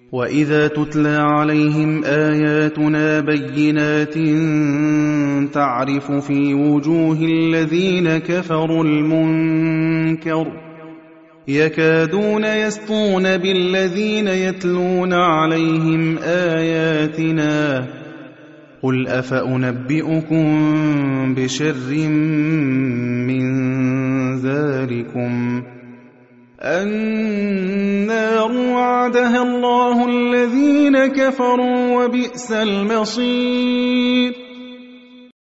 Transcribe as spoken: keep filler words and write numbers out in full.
وَإِذَا تُتْلَىٰ عَلَيْهِمْ آيَاتُنَا بَيِّنَاتٍ تَعْرِفُ فِي وُجُوهِ الَّذِينَ كَفَرُوا الْمُنكَرَ يَكَادُونَ يَسْطُونَ بِالَّذِينَ يَتْلُونَ عَلَيْهِمْ آيَاتِنَا ۗ قُلْ أَفَأُنَبِّئُكُم بِشَرٍّ مِّن ذَٰلِكُمُ ۗ النَّارُ وَعَدَهَا اللَّهُ الَّذِينَ كَفَرُوا ۖ وَبِئْسَ الْمَصِيرُ